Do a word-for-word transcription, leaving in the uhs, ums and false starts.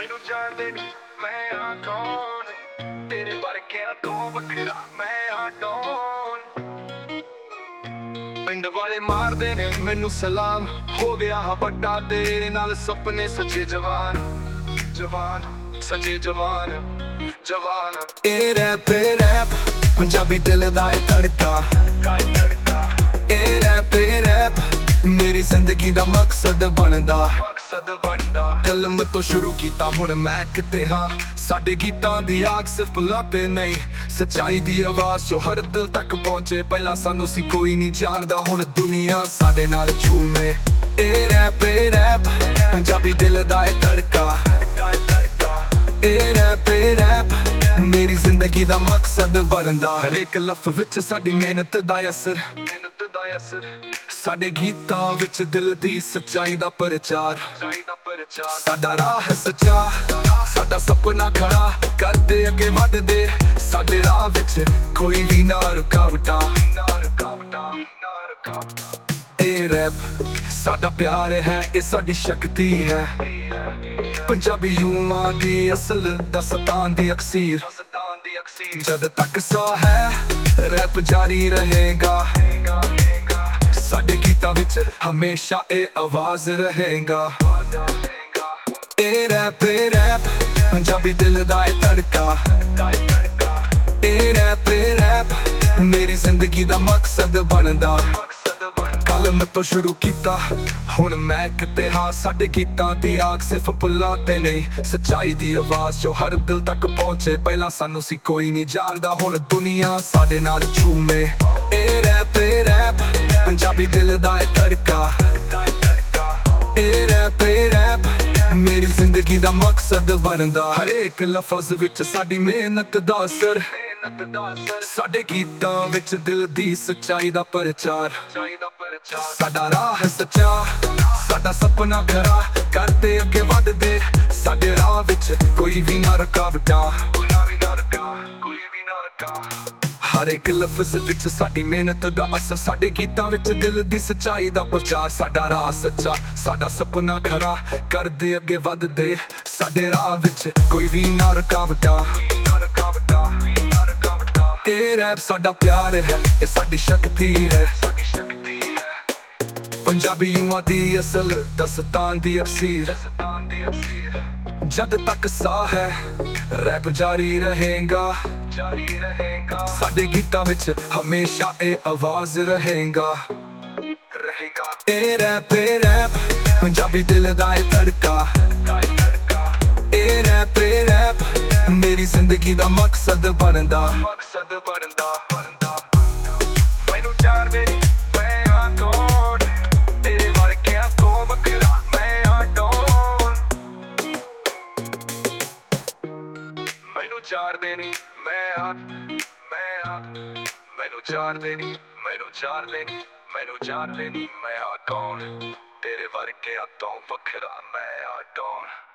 ਮੈਨੂੰ ਜਾਣਦੇ ਨੀ ਮੈਂ ਆ ਕੌਣ, ਤੇਰੇ ਵਰਗਿਆਂ ਤੋਂ ਵੱਖਰਾ ਮੈਂ ਆ ਕੌਣ। ਪਿੰਡ ਵਾਲੇ ਮਾਰਦੇ ਨੇ ਮੈਨੂੰ ਸਲਾਮ, ਹੋ ਗਿਆ ਹਾਂ ਵੱਡਾ ਤੇਰੇ ਨਾਲ ਸੁਪਨੇ ਸੱਚੇ ਜਵਾਨ ਜਵਾਨ ਸੱਚੇ ਜਵਾਨ ਜਵਾਨ। ਇਹ ਰੈਪ ਇਹ ਰੈਪ ਪੰਜਾਬੀ ਦਿਲ ਦਾ ਇਹ ਤੜਕਾ, ਇਹ ਰੈਪ ਇਹ ਰੈਪ ਮੇਰੀ ਜ਼ਿੰਦਗੀ ਦਾ ਮਕਸਦ ਬਣਦਾ ਮਕਸਦ ਬਣਦਾ। ਕਲਮ ਤੋਂ ਸ਼ੁਰੂ ਕੀਤਾ ਹੁਣ ਮੈਂ ਕਿਤੇ ਹਾਂ, ਸਾਡੇ ਗੀਤਾਂ ਦੀ ਆਗ ਸਿਰਫ ਪੁਲਾਂ ਤੇ ਨਹੀਂ, ਸੱਚਾਈ ਦੀ ਆਵਾਜ਼ ਜੋ ਹਰ ਦਿਲ ਤੱਕ ਪਹੁੰਚੇ। ਪਹਿਲਾਂ ਸਾਨੂੰ ਸੀ ਕੋਈ ਨਹੀਂ ਜਾਣਦਾ, ਹੁਣ ਦੁਨੀਆ ਸਾਡੇ ਨਾਲ ਝੂਮੇ। ਇਹ ਰੈਪ ਇਹ ਰੈਪ ਪੰਜਾਬੀ ਦਿਲ ਦਾ ਇਹ ਤੜਕਾ, ਇਹ ਰੈਪ ਇਹ ਰੈਪ ਮੇਰੀ ਜ਼ਿੰਦਗੀ ਦਾ ਮਕਸਦ ਬਣਦਾ। ਹਰੇਕ ਲਫ਼ਜ਼ ਵਿੱਚ ਸਾਡੀ ਮਿਹਨਤ ਦਾ ਅਸਰ, ਮਿਹਨਤ ਦਾ ਅਸਰ ਸਾਡੇ ਗੀਤਾਂ ਵਿੱਚ ਦਿਲ ਦੀ ਸੱਚਾਈ ਦਾ ਪ੍ਰਚਾਰ। ਸਾਡਾ ਰਾਹ ਹੈ ਸੱਚਾ, ਸਾਡਾ ਸੁਪਨਾ ਖੜਾ ਕਰਦੇ ਅੱਗੇ ਵੱਧਦੇ, ਸਾਡੇ ਰਾਹ ਵਿੱਚ ਕੋਈ ਵੀ ਨਾ ਰੁਕਾਵਟਾਂ। ਇਹ ਰੈਪ ਸਾਡਾ ਪਿਆਰ ਹੈ, ਇਹ ਸਾਡੀ ਸ਼ਕਤੀ ਹੈ, ਪੰਜਾਬੀ ਯੂਮਾਂ ਦੀ ਅਸਲ ਦਸਤਾਨ ਦੀ ਅਕਸੀਰ। ਜਦ ਤੱਕ ਸਾਹ ਹੈ ਰੈਪ ਜਾਰੀ ਰਹੇਗਾ, ਸਾਡੇ ਗੀਤਾਂ ਵਿੱਚ ਹਮੇਸ਼ਾ ਇਹ ਆਵਾਜ਼ ਰਹੇਗਾ। ਇਹ ਰੈਪ ਇਹ ਰੈਪ ਪੰਜਾਬੀ ਦਿਲ ਦਾ ਇਹ ਤੜਕਾ, ਇਹ ਰੈਪ ਇਹ ਰੈਪ ਮੇਰੀ ਜ਼ਿੰਦਗੀ ਦਾ ਮਕਸਦ ਬਣਦਾ। ਕਲਮ ਤੋਂ ਸ਼ੁਰੂ ਕੀਤਾ ਹੁਣ ਮੈਂ ਕਿਤੇ ਹਾਂ, ਸਾਡੇ ਗੀਤਾਂ ਦੀ ਆਗ ਸਿਰਫ ਪੁੱਲਾਂ ਤੇ ਨਹੀਂ, ਸੱਚਾਈ ਦੀ ਆਵਾਜ਼ ਜੋ ਹਰ ਦਿਲ ਤੱਕ ਪਹੁੰਚੇ। ਪਹਿਲਾਂ ਸਾਨੂੰ ਸੀ ਕੋਈ ਨਹੀਂ ਜਾਣਦਾ, ਹੁਣ ਦੁਨੀਆ ਸਾਡੇ ਨਾਲ ਝੂਮੇ। ਇਹ ਰੈਪ ਇਹ ਰੈਪ ਪੰਜਾਬੀ ਦਿਲ ਦਾ ਇਹ ਤੜਕਾ, ਇਹ ਰੈਪ ਇਹ ਰੈਪ ਮੇਰੀ ਜ਼ਿੰਦਗੀ ਦਾ ਮਕਸਦ ਬਣਦਾ। ਹਰੇਕ ਲਫ਼ਜ਼ ਵਿੱਚ ਸਾਡੀ ਮਿਹਨਤ ਦਾ ਅਸਰ, ਸਾਡੇ ਗੀਤਾਂ ਵਿੱਚ ਦਿਲ ਦੀ ਸੱਚਾਈ ਦਾ ਪ੍ਰਚਾਰ। ਸਾਡਾ ਰਾਹ ਹੈ ਸੱਚਾ, ਸਾਡਾ ਸੁਪਨਾ ਖਰਾ ਕਰਦੇ ਅੱਗੇ ਵੱਧਦੇ, ਸਾਡੇ ਰਾਹ ਵਿੱਚ ਕੋਈ ਵੀ ਨਾ ਰੁਕਾਵਟਾਂ। ਹਰ ਇੱਕ ਲਫ਼ਜ਼ ਵਿੱਚ ਸਾਡੀ ਮਿਹਨਤ ਦਾ ਅਸਰ, ਸਾਡੇ ਗੀਤਾਂ ਵਿੱਚ ਦਿਲ ਦੀ ਸੱਚਾਈ ਦਾ ਪ੍ਰਚਾਰ। ਸਾਡਾ ਰਾਹ ਸੱਚਾ, ਸਾਡਾ ਸੁਪਨਾ ਖਰਾ ਕਰਦੇ ਅੱਗੇ ਵੱਧਦੇ, ਸਾਡੇ ਰਾਹ ਵਿੱਚ ਕੋਈ ਵੀ ਨਾ ਰੁਕਾਵਟਾਂ। ਇਹ ਰੈਪ ਸਾਡਾ ਪਿਆਰ ਹੈ, ਇਹ ਸਾਡੀ ਸ਼ਕਤੀ ਹੈ, ਪੰਜਾਬੀ ਯੂਮਾਂ ਦੀ ਅਸਲ ਦਸਤਾਨ ਦੀ ਅਕਸੀਰ। ਜਦ ਤੱਕ ਸਾਹ ਹੈ ਰੈਪ ਜਾਰੀ ਰਹੇਗਾ, ਸਾਡੇ ਗੀਤਾਂ ਵਿੱਚ ਹਮੇਸ਼ਾ ਇਹ ਆਵਾਜ਼ ਰਹੇਗਾ ਰਹੇਗਾ। ਇਹ ਰੈਪ ਇਹ ਰੈਪ ਪੰਜਾਬੀ ਦਿਲ ਦਾ ਇਹ ਤੜਕਾ, ਇਹ ਰੈਪ ਇਹ ਰੈਪ ਮੇਰੀ ਜ਼ਿੰਦਗੀ ਦਾ ਮਕਸਦ ਬਣਦਾ ਮਕਸਦ ਬਣਦਾ ਬਣਦਾ। ਮੈਨੂੰ ਜਾਣਦੇ ਨੀ ਮੈਂ ਆ ਕੌਣ, ਤੇਰੇ ਵਰਗਿਆਂ ਤੋਂ ਵੱਖਰਾ ਮੈਂ ਆ ਕੌਣ। ਮੈਨੂੰ ਜਾਣਦੇ ਨੀ ਮੈਂ ਆ ਮੈਂ ਆ ਮੈਨੂੰ ਜਾਣਦੇ ਨੀ ਮੈਨੂੰ ਜਾਣਦੇ ਨੀ ਮੈਨੂੰ ਜਾਣਦੇ ਨੀ ਮੈਂ ਆ ਕੌਣ, ਤੇਰੇ ਵਰਗਿਆਂ ਤੋਂ ਵੱਖਰਾ ਮੈਂ ਆ ਕੌਣ।